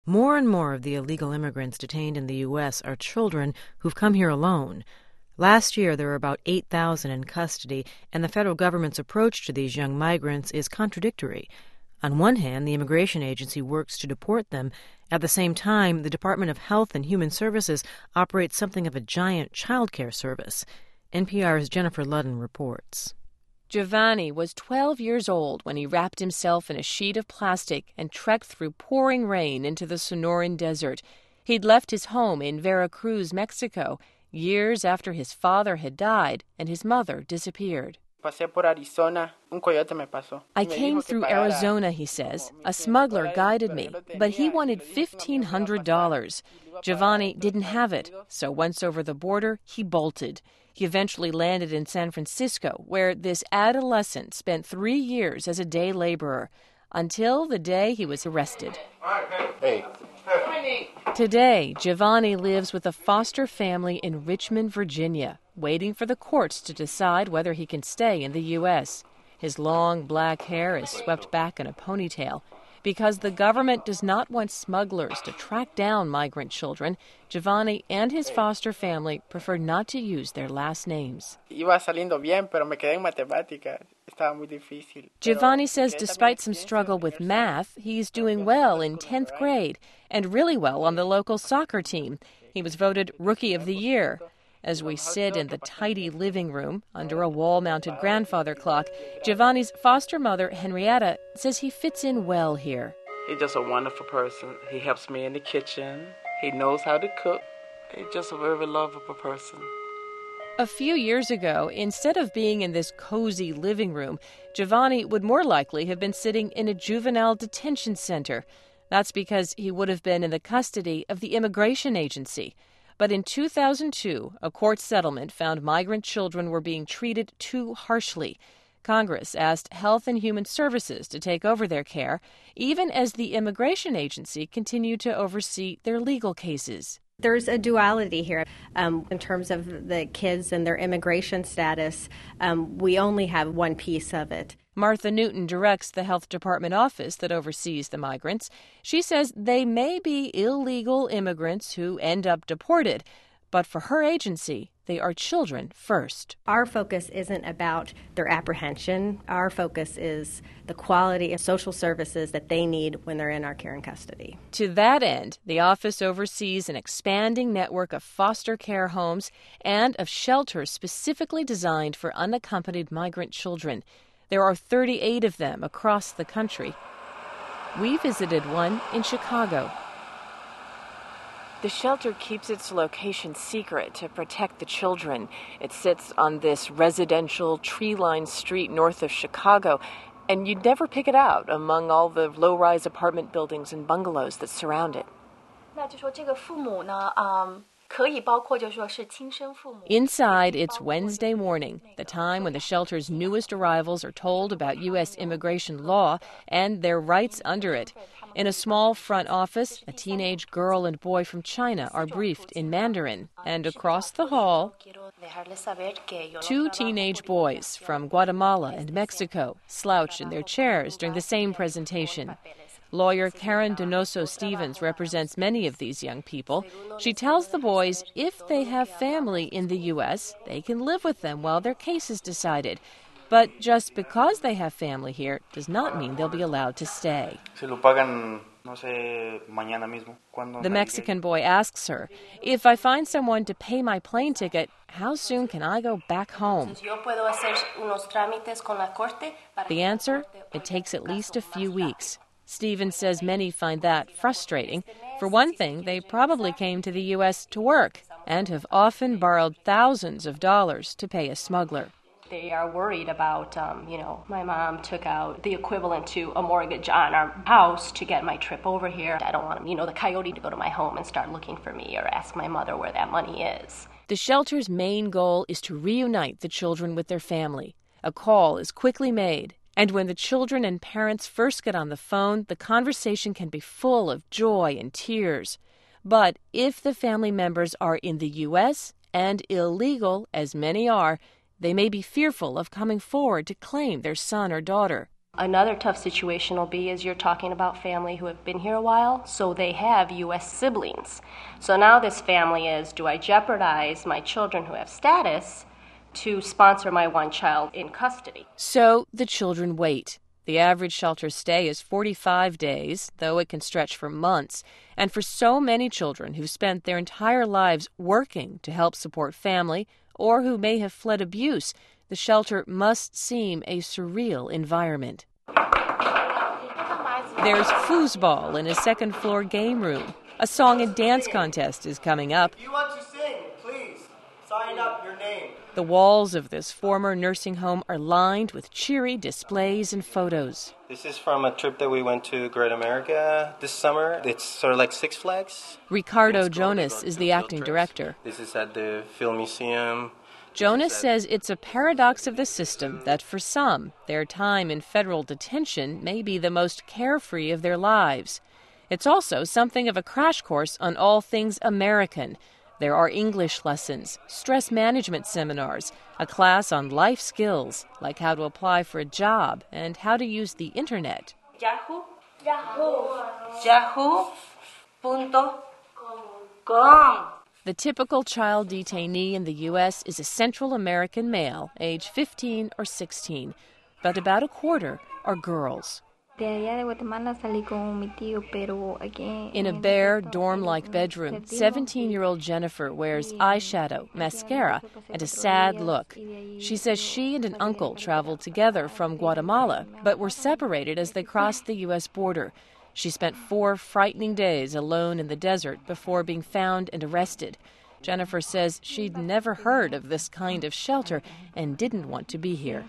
More and more of the illegal immigrants detained in the U.S. are children who've come here alone. Last year, there were about 8,000 in custody, and the federal government's approach to these young migrants is contradictory. On one hand, the immigration agency works to deport them. At the same time, the Department of Health and Human Services operates something of a giant child care service. NPR's Jennifer Ludden reports. Giovanni was 12 years old when he wrapped himself in a sheet of plastic and trekked through pouring rain into the Sonoran Desert. He'd left his home in Veracruz, Mexico, years after his father had died and his mother disappeared. I came through Arizona, he says. A smuggler guided me, but he wanted $1,500. Giovanni didn't have it, so once over the border, he bolted. He eventually landed in San Francisco, where this adolescent spent 3 years as a day laborer, until the day he was arrested. Hey. Today, Giovanni lives with a foster family in Richmond, Virginia, waiting for the courts to decide whether he can stay in the U.S. His long black hair is swept back in a ponytail. Because the government does not want smugglers to track down migrant children, Giovanni and his foster family prefer not to use their last names. Giovanni says despite some struggle with math, he's doing well in 10th grade and really well on the local soccer team. He was voted Rookie of the Year. As we sit in the tidy living room under a wall-mounted grandfather clock, Giovanni's foster mother, Henrietta, says he fits in well here. He's just a wonderful person. He helps me in the kitchen. He knows how to cook. He's just a very lovable person. A few years ago, instead of being in this cozy living room, Giovanni would more likely have been sitting in a juvenile detention center. That's because he would have been in the custody of the immigration agency. But in 2002, a court settlement found migrant children were being treated too harshly. Congress asked Health and Human Services to take over their care, even as the immigration agency continued to oversee their legal cases. There's a duality here. In terms of the kids and their immigration status, we only have one piece of it. Martha Newton directs the health department office that oversees the migrants. She says they may be illegal immigrants who end up deported, but for her agency, they are children first. Our focus isn't about their apprehension. Our focus is the quality of social services that they need when they're in our care and custody. To that end, the office oversees an expanding network of foster care homes and of shelters specifically designed for unaccompanied migrant children. There are 38 of them across the country. We visited one in Chicago. The shelter keeps its location secret to protect the children. It sits on this residential, tree-lined street north of Chicago, and you'd never pick it out among all the low-rise apartment buildings and bungalows that surround it. Inside, it's Wednesday morning, the time when the shelter's newest arrivals are told about U.S. immigration law and their rights under it. In a small front office, a teenage girl and boy from China are briefed in Mandarin. And across the hall, 2 teenage boys from Guatemala and Mexico slouch in their chairs during the same presentation. Lawyer Karen Donoso Stevens represents many of these young people. She tells the boys if they have family in the U.S., they can live with them while their case is decided. But just because they have family here does not mean they'll be allowed to stay. The Mexican boy asks her, if I find someone to pay my plane ticket, how soon can I go back home? The answer, it takes at least a few weeks. Stevens says many find that frustrating. For one thing, they probably came to the U.S. to work and have often borrowed thousands of dollars to pay a smuggler. They are worried about, my mom took out the equivalent to a mortgage on our house to get my trip over here. I don't want the coyote to go to my home and start looking for me or ask my mother where that money is. The shelter's main goal is to reunite the children with their family. A call is quickly made. And when the children and parents first get on the phone, the conversation can be full of joy and tears. But if the family members are in the U.S. and illegal, as many are, they may be fearful of coming forward to claim their son or daughter. Another tough situation will be is you're talking about family who have been here a while, so they have U.S. siblings. So now this family is, do I jeopardize my children who have status to sponsor my one child in custody? So the children wait. The average shelter stay is 45 days, though it can stretch for months. And for so many children who've spent their entire lives working to help support family or who may have fled abuse, the shelter must seem a surreal environment. There's foosball in a second-floor game room. A song and dance contest is coming up. If you want to sing, please sign up your name. The walls of this former nursing home are lined with cheery displays and photos. This is from a trip that we went to Great America this summer. It's sort of like Six Flags. Ricardo Jonas is the acting director. This is at the Film Museum. Jonas says it's a paradox of the system that for some, their time in federal detention may be the most carefree of their lives. It's also something of a crash course on all things American. There are English lessons, stress management seminars, a class on life skills, like how to apply for a job and how to use the internet. Yahoo.com. The typical child detainee in the U.S. is a Central American male, age 15 or 16, but about a quarter are girls. In a bare, dorm-like bedroom, 17-year-old Jennifer wears eyeshadow, mascara, and a sad look. She says she and an uncle traveled together from Guatemala, but were separated as they crossed the U.S. border. She spent 4 frightening days alone in the desert before being found and arrested. Jennifer says she'd never heard of this kind of shelter and didn't want to be here.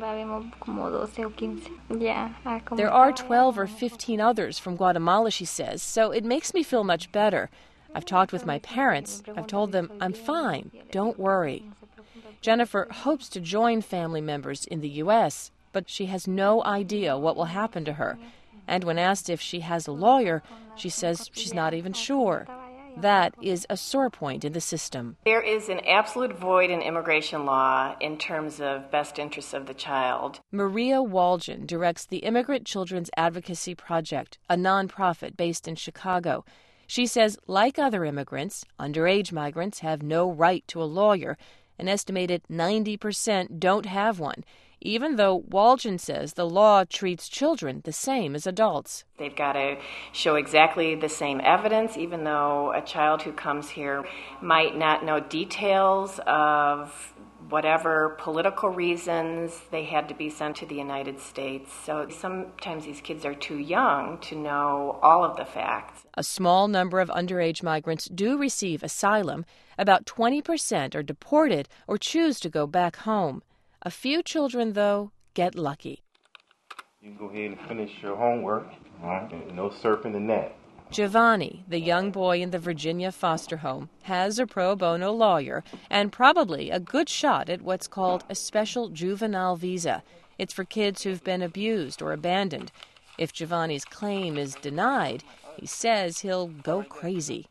There are 12 or 15 others from Guatemala, she says, so it makes me feel much better. I've talked with my parents. I've told them, I'm fine, don't worry. Jennifer hopes to join family members in the U.S., but she has no idea what will happen to her. And when asked if she has a lawyer, she says she's not even sure. That is a sore point in the system. There is an absolute void in immigration law in terms of best interests of the child. Maria Walgen directs the Immigrant Children's Advocacy Project, a nonprofit based in Chicago. She says, like other immigrants, underage migrants have no right to a lawyer. An estimated 90% don't have one, even though Walgen says the law treats children the same as adults. They've got to show exactly the same evidence, even though a child who comes here might not know details of whatever political reasons they had to be sent to the United States. So sometimes these kids are too young to know all of the facts. A small number of underage migrants do receive asylum. About 20% are deported or choose to go back home. A few children, though, get lucky. You can go ahead and finish your homework, all right? And no surfing the net. Giovanni, the young boy in the Virginia foster home, has a pro bono lawyer and probably a good shot at what's called a special juvenile visa. It's for kids who've been abused or abandoned. If Giovanni's claim is denied, he says he'll go crazy.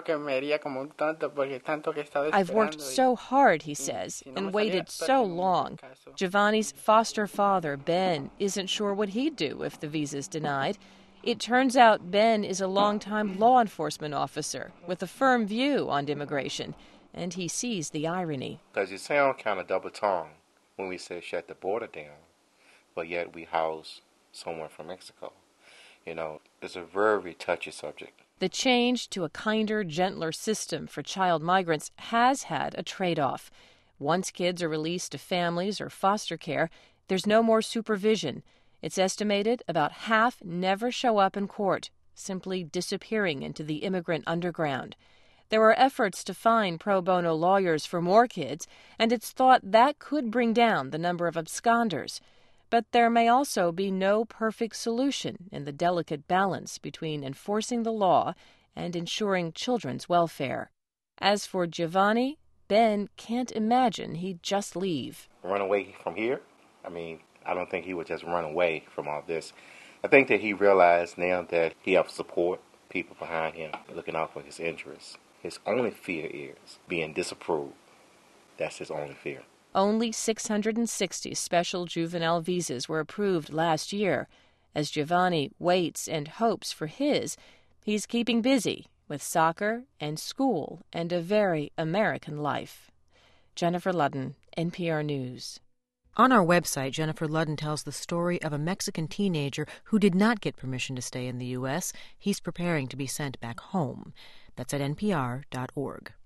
I've worked so hard, he says, and waited so long. Giovanni's foster father, Ben, isn't sure what he'd do if the visa's denied. It turns out Ben is a longtime law enforcement officer with a firm view on immigration, and he sees the irony. Because you sound kind of double-tongued when we say shut the border down, but yet we house someone from Mexico. You know, it's a very touchy subject. The change to a kinder, gentler system for child migrants has had a trade-off. Once kids are released to families or foster care, there's no more supervision. It's estimated about half never show up in court, simply disappearing into the immigrant underground. There are efforts to find pro bono lawyers for more kids, and it's thought that could bring down the number of absconders. But there may also be no perfect solution in the delicate balance between enforcing the law and ensuring children's welfare. As for Giovanni, Ben can't imagine he'd just leave. Run away from here? I don't think he would just run away from all this. I think that he realized now that he has support, people behind him, looking out for his interests. His only fear is being disapproved. That's his only fear. Only 660 special juvenile visas were approved last year. As Giovanni waits and hopes for his, he's keeping busy with soccer and school and a very American life. Jennifer Ludden, NPR News. On our website, Jennifer Ludden tells the story of a Mexican teenager who did not get permission to stay in the U.S. He's preparing to be sent back home. That's at npr.org.